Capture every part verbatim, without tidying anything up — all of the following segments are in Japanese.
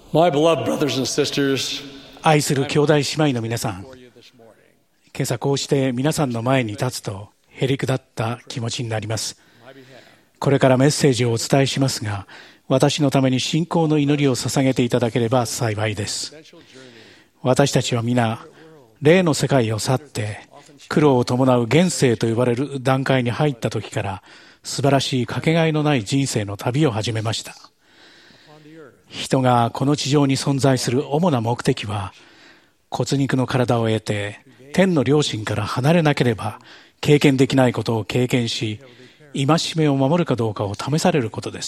My beloved brothers and sisters, 愛する兄弟姉妹の皆さん、今朝こうして皆さんの前に立つとへりくだった気持ちになります。これからメッセージをお伝えしますが、私のために信仰の祈りを捧げていただければ幸いです。私たちは皆、霊の世界を去って苦労を伴う現世と呼ばれる段階に入った時から素晴らしいかけがえのない人生の旅を始めました。人がこの地上に存在する主な目的は、骨肉の体を得て天の良心から離れなければ経験できないことを経験し、戒めを守るかどうかを試されることです。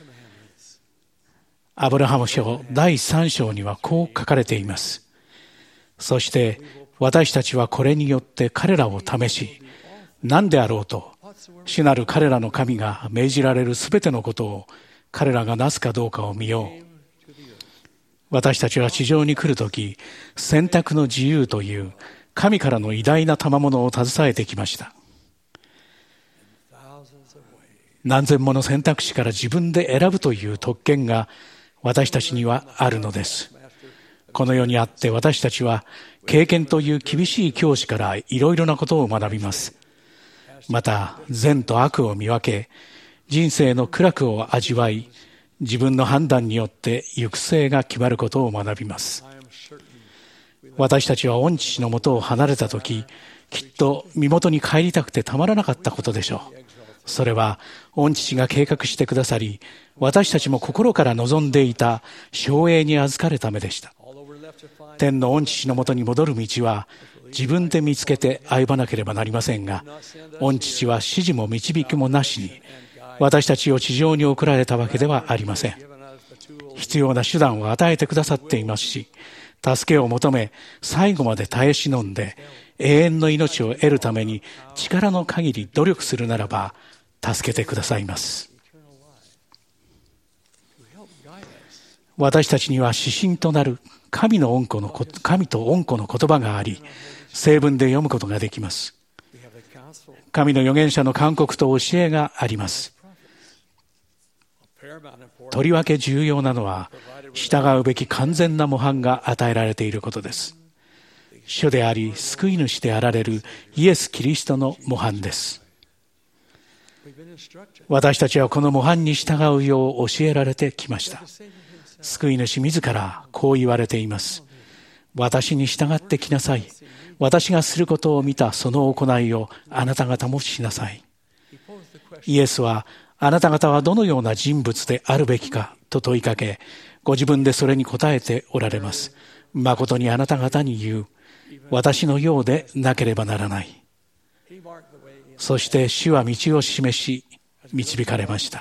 アブラハム書だいさん章にはこう書かれています。そして私たちはこれによって彼らを試し、何であろうと主なる彼らの神が命じられるすべてのことを彼らがなすかどうかを見よう。私たちは地上に来るとき、選択の自由という神からの偉大な賜物を携えてきました。何千もの選択肢から自分で選ぶという特権が私たちにはあるのです。この世にあって私たちは経験という厳しい教師からいろいろなことを学びます。また善と悪を見分け、人生の苦楽を味わい、自分の判断によって行く末が決まることを学びます。私たちは御父のもとを離れたとき、きっと身元に帰りたくてたまらなかったことでしょう。それは御父が計画してくださり、私たちも心から望んでいた生栄に預かるためでした。天の御父のもとに戻る道は自分で見つけて歩まなければなりませんが、御父は指示も導きもなしに私たちを地上に送られたわけではありません。必要な手段を与えてくださっていますし、助けを求め最後まで耐え忍んで永遠の命を得るために力の限り努力するならば助けてくださいます。私たちには指針となる神の恩子の神と恩子の言葉があり、聖文で読むことができます。神の預言者の勧告と教えがあります。とりわけ重要なのは、従うべき完全な模範が与えられていることです。主であり救い主であられるイエス・キリストの模範です。私たちはこの模範に従うよう教えられてきました。救い主自らこう言われています。私に従ってきなさい。私がすることを見たその行いをあなた方もしなさい。イエスはあなた方はどのような人物であるべきかと問いかけ、ご自分でそれに答えておられます。誠にあなた方に言う。私のようでなければならない。そして主は道を示し導かれました。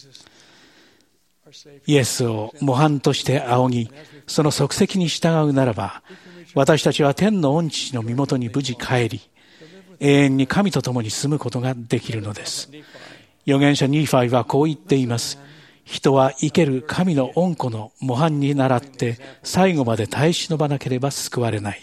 イエスを模範として仰ぎ、その足跡に従うならば、私たちは天の御父の身元に無事帰り、永遠に神と共に住むことができるのです。預言者ニーファイはこう言っています。人は生ける神の恩子の模範に倣って最後まで耐え忍ばなければ救われない。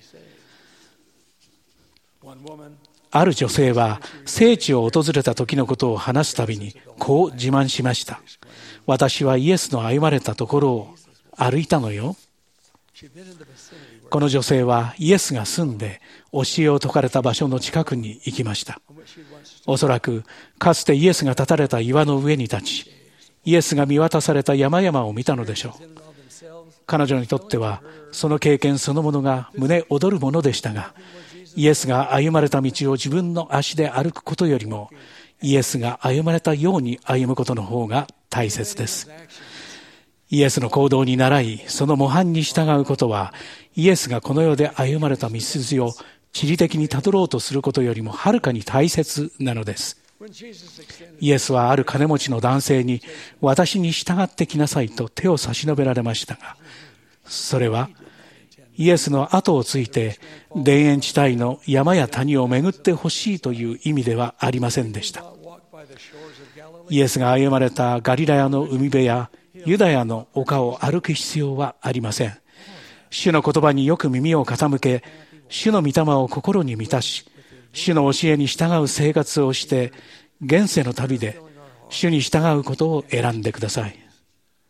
ある女性は聖地を訪れた時のことを話すたびにこう自慢しました。私はイエスの歩まれたところを歩いたのよ。この女性はイエスが住んで教えを説かれた場所の近くに行きました。おそらくかつてイエスが立たれた岩の上に立ち、イエスが見渡された山々を見たのでしょう。彼女にとってはその経験そのものが胸躍るものでしたが、イエスが歩まれた道を自分の足で歩くことよりも、イエスが歩まれたように歩むことの方が大切です。イエスの行動に倣い、その模範に従うことは、イエスがこの世で歩まれた道筋を地理的にたどろうとすることよりもはるかに大切なのです。イエスはある金持ちの男性に、私に従ってきなさいと手を差し伸べられましたが、それはイエスの後をついて田園地帯の山や谷を巡ってほしいという意味ではありませんでした。イエスが歩まれたガリラヤの海辺やユダヤの丘を歩く必要はありません。主の言葉によく耳を傾け、主の御霊を心に満たし、主の教えに従う生活をして、現世の旅で主に従うことを選んでください。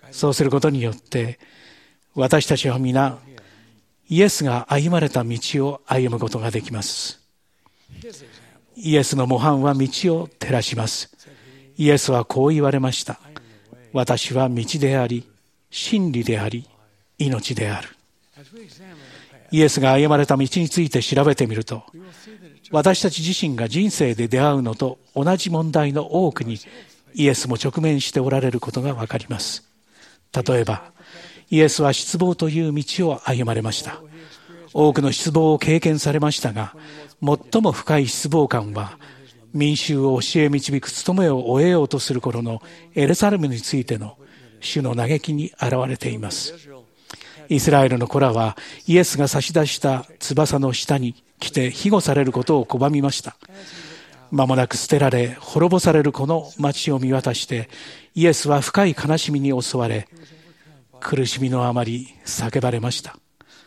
そうすることによって私たちは皆イエスが歩まれた道を歩むことができます。イエスの模範は道を照らします。イエスはこう言われました。私は道であり、真理であり、命である。イエスが歩まれた道について調べてみると、私たち自身が人生で出会うのと同じ問題の多くにイエスも直面しておられることがわかります。例えば、イエスは失望という道を歩まれました。多くの失望を経験されましたが、最も深い失望感は、民衆を教え導く務めを終えようとする頃のエルサレムについての主の嘆きに現れています。イスラエルの子らはイエスが差し出した翼の下に来て庇護されることを拒みました。間もなく捨てられ滅ぼされるこの町を見渡してイエスは深い悲しみに襲われ、苦しみのあまり叫ばれました。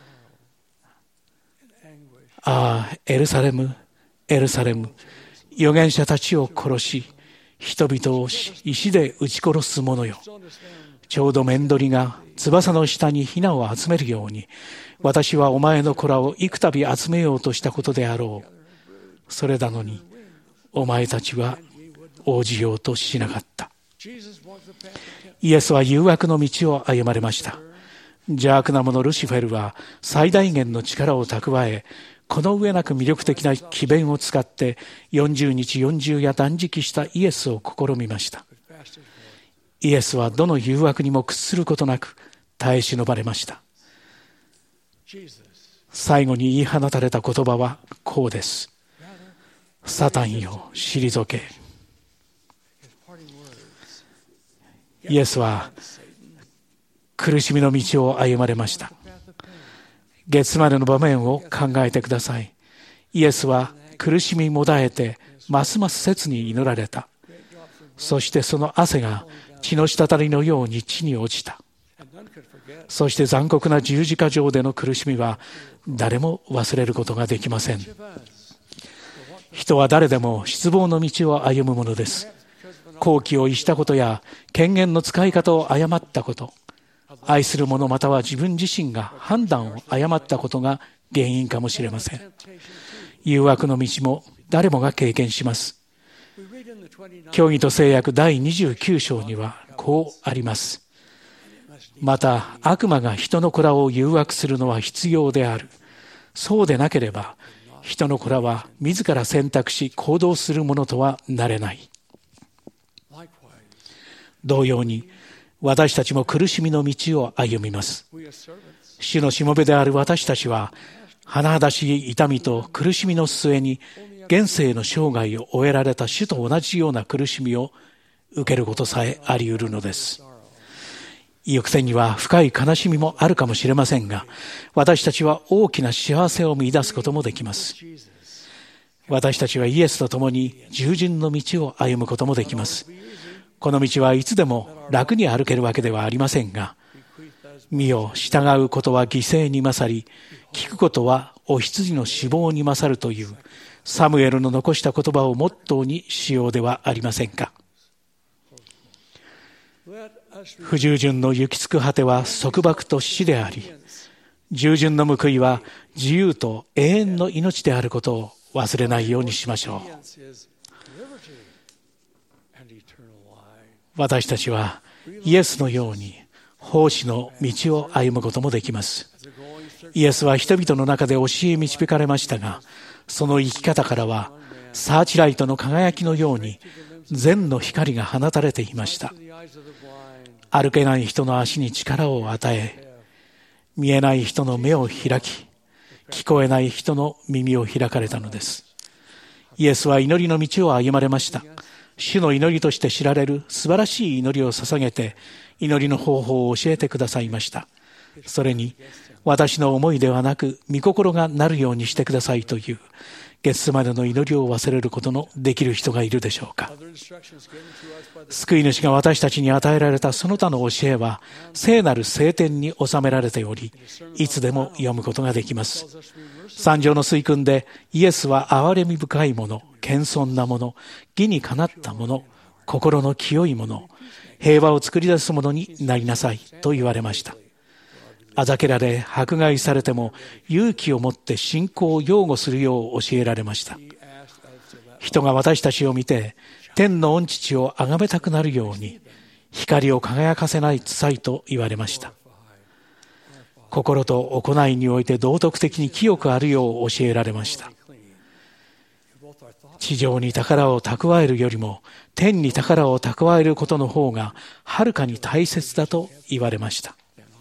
ああ、エルサレム、エルサレム、預言者たちを殺し、人々を石で撃ち殺す者よ。ちょうど面取りが翼の下にヒナを集めるように、私はお前の子らを幾度集めようとしたことであろう。それなのに、お前たちは応じようとしなかった。イエスは誘惑の道を歩まれました。邪悪な者ルシフェルは最大限の力を蓄え、この上なく魅力的な詭弁を使ってよんじゅうにちよんじゅう夜断食したイエスを試みました。イエスはどの誘惑にも屈することなく耐え忍ばれました。最後に言い放たれた言葉はこうです。サタンよ、退け。イエスは苦しみの道を歩まれました。ゲツマネの場面を考えてください。イエスは苦しみもだえてますます切に祈られた。そしてその汗が血の滴りのように地に落ちた。そして残酷な十字架上での苦しみは誰も忘れることができません。人は誰でも失望の道を歩むものです。好奇を逸したことや権限の使い方を誤ったこと、愛する者または自分自身が判断を誤ったことが原因かもしれません。誘惑の道も誰もが経験します。教義と誓約だいにじゅうきゅう章にはこうあります。また悪魔が人の子らを誘惑するのは必要である。そうでなければ人の子らは自ら選択し行動するものとはなれない。同様に私たちも苦しみの道を歩みます。主のしもべである私たちは甚だしい痛みと苦しみの末に現世の生涯を終えられた主と同じような苦しみを受けることさえあり得るのです。意欲点には深い悲しみもあるかもしれませんが、私たちは大きな幸せを見出すこともできます。私たちはイエスと共に従順の道を歩むこともできます。この道はいつでも楽に歩けるわけではありませんが、見よ、従うことは犠牲に勝り、聞くことはお羊の死亡に勝るというサムエルの残した言葉をモットーにしようではありませんか。不従順の行き着く果ては束縛と死であり、従順の報いは自由と永遠の命であることを忘れないようにしましょう。私たちはイエスのように奉仕の道を歩むこともできます。イエスは人々の中で教え導かれましたが、その生き方からはサーチライトの輝きのように善の光が放たれていました。歩けない人の足に力を与え、見えない人の目を開き、聞こえない人の耳を開かれたのです。イエスは祈りの道を歩まれました。主の祈りとして知られる素晴らしい祈りを捧げて、祈りの方法を教えてくださいました。それに、私の思いではなく、御心がなるようにしてくださいという、ゲッセマネの祈りを忘れることのできる人がいるでしょうか。救い主が私たちに与えられたその他の教えは、聖なる聖典に収められており、いつでも読むことができます。三条の水訓で、イエスは憐れみ深いもの、謙遜なもの、義にかなったもの、心の清いもの、 平和を作り出すものになりなさいと言われました。あざけられ迫害されても勇気を持って信仰を擁護するよう教えられました。人が私たちを見て天の御父を崇めたくなるように光を輝かせないとさいと言われました。心と行いにおいて道徳的に清くあるよう教えられました。地上に宝を蓄えるよりも天に宝を蓄えることの方がはるかに大切だと言われました。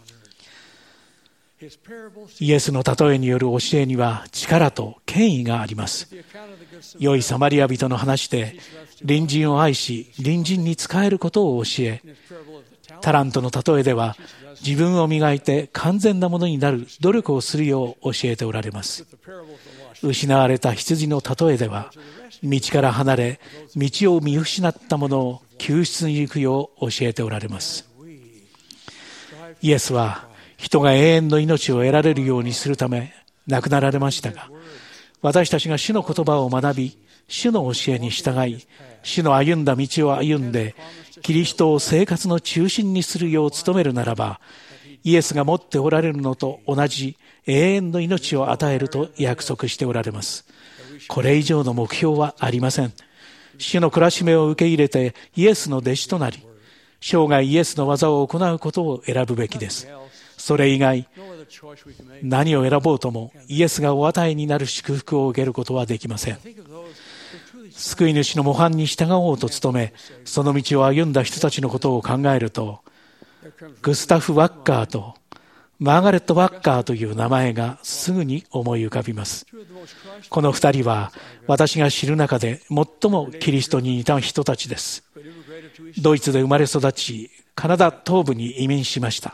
イエスの例えによる教えには力と権威があります。良いサマリア人の話で隣人を愛し隣人に仕えることを教え、タラントの例えでは自分を磨いて完全なものになる努力をするよう教えておられます。失われた羊の例えでは道から離れ道を見失った者を救出に行くよう教えておられます。イエスは人が永遠の命を得られるようにするため亡くなられましたが、私たちが主の言葉を学び、主の教えに従い、主の歩んだ道を歩んで、キリストを生活の中心にするよう努めるならば、イエスが持っておられるのと同じ永遠の命を与えると約束しておられます。これ以上の目標はありません。主の懲らしめを受け入れてイエスの弟子となり、生涯イエスの技を行うことを選ぶべきです。それ以外、何を選ぼうともイエスがお与えになる祝福を受けることはできません。救い主の模範に従おうと努め、その道を歩んだ人たちのことを考えると、グスタフ・ワッカーとマーガレット・ワッカーという名前がすぐに思い浮かびます。この二人は私が知る中で最もキリストに似た人たちです。ドイツで生まれ育ち、カナダ東部に移民しました。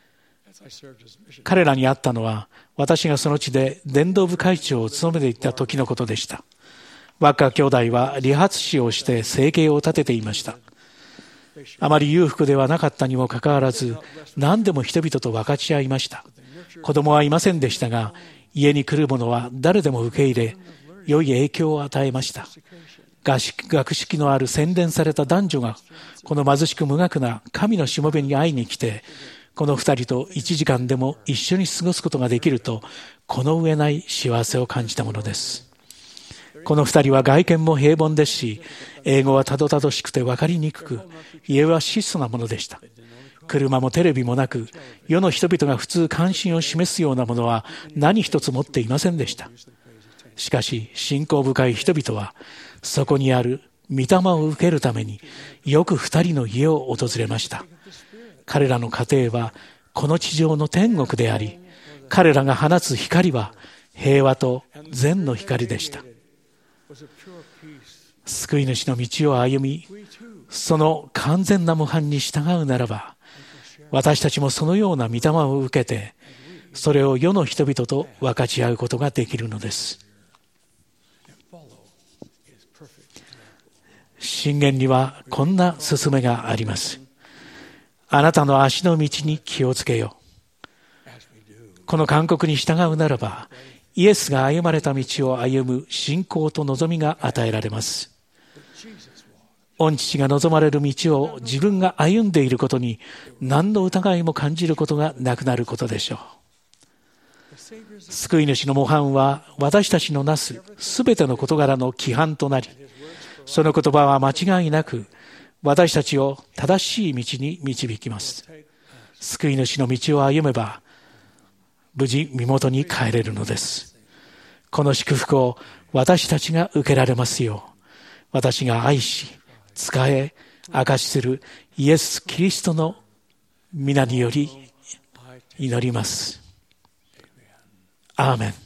彼らに会ったのは私がその地で伝道部会長を務めていた時のことでした。ワッカー兄弟は理髪師をして生計を立てていました。あまり裕福ではなかったにもかかわらず、何でも人々と分かち合いました。子供はいませんでしたが、家に来る者は誰でも受け入れ、良い影響を与えました。学識のある洗練された男女がこの貧しく無学な神のしもべに会いに来て、この二人と一時間でも一緒に過ごすことができると、この上ない幸せを感じたものです。この二人は外見も平凡ですし、英語はたどたどしくて分かりにくく、家は質素なものでした。車もテレビもなく、世の人々が普通関心を示すようなものは何一つ持っていませんでした。しかし信仰深い人々は、そこにある御霊を受けるためによく二人の家を訪れました。彼らの家庭はこの地上の天国であり、彼らが放つ光は平和と善の光でした。救い主の道を歩み、その完全な模範に従うならば、私たちもそのような御霊を受けて、それを世の人々と分かち合うことができるのです。箴言にはこんな勧めがあります。あなたの足の道に気をつけよ。この勧告に従うならば、イエスが歩まれた道を歩む信仰と望みが与えられます。御父が望まれる道を自分が歩んでいることに何の疑いも感じることがなくなることでしょう。救い主の模範は私たちのなすすべての事柄の規範となり、その言葉は間違いなく私たちを正しい道に導きます。救い主の道を歩めば無事身元に帰れるのです。この祝福を私たちが受けられますよう、私が愛し仕え証しするイエス・キリストの皆により祈ります。アーメン。